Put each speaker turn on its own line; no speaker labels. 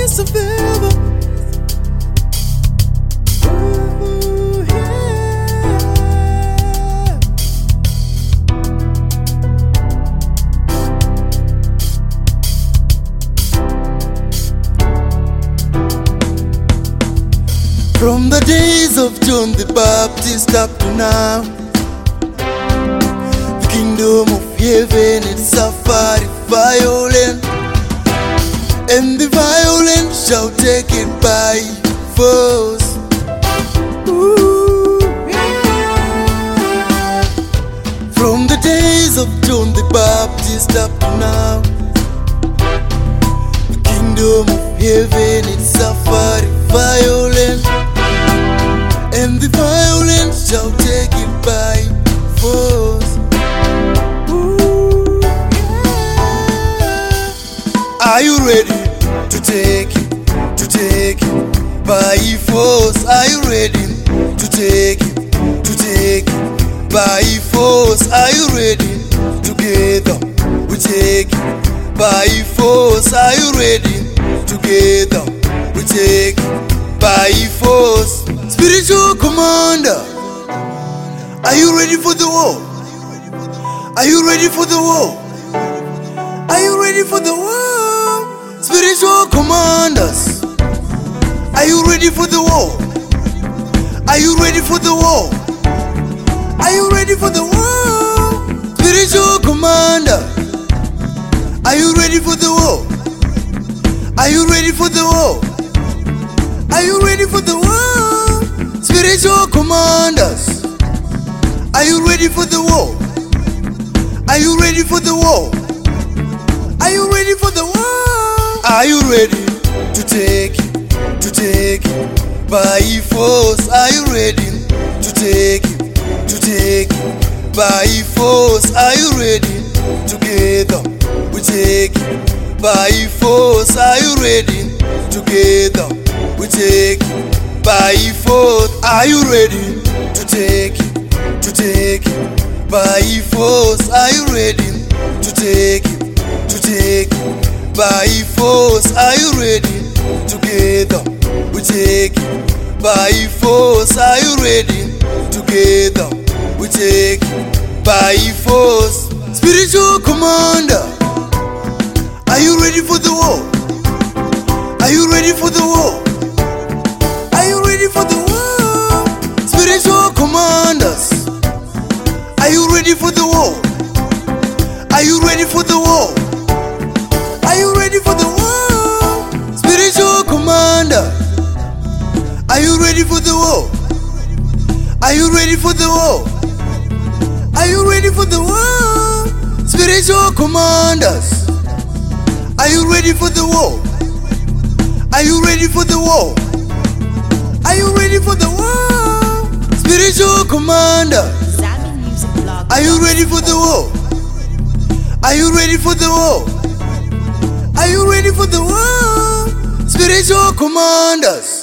voice of heaven. Ooh, yeah. From the days of John the Baptist up to now, the kingdom of heaven is suffered violent, and the violent shall take it by force. Ooh, yeah. From the days of John the Baptist up to now, the kingdom of heaven is suffered violent, and the violent shall take it by force. Ooh, yeah. Are you ready to take it by force? Are you ready to take it by force? Are you ready? Together we take it by force. Are you ready? Together we take it by force. Spiritual commander, are you ready for the war? Are you ready for the war? Are you ready for the war? Spiritual commanders, are you ready for the war? Are you ready for the war? Are you ready for the war? Spiritual commander, are you ready for the war? Are you ready for the war? Are you ready for the war? Spiritual commanders, are you ready for the war? Are you ready for the war? Are you ready for the war? Are you ready to take it by force? Are you ready to take it by force? Are you ready? Together we take it by force. Are you ready? Together we take it by force. Are you ready to take it by force? Are you ready to take it by force? Are you ready? Together we take it by force. Are you ready? Together we take it by force. Spiritual commander, are you ready for the war? Are you ready for the war? Are you ready for the war? Spiritual commanders, are you ready for the war? Are you ready for the war? Are you ready for the war? Spiritual commander, are you ready for the war? Are you ready for the war? Are you ready for the war? Spiritual commanders, are you ready for the war? Are you ready for the war? Are you ready for the war? Spiritual commander, are you ready for the war? Are you ready for the war? Are you ready for the war? Spiritual commanders.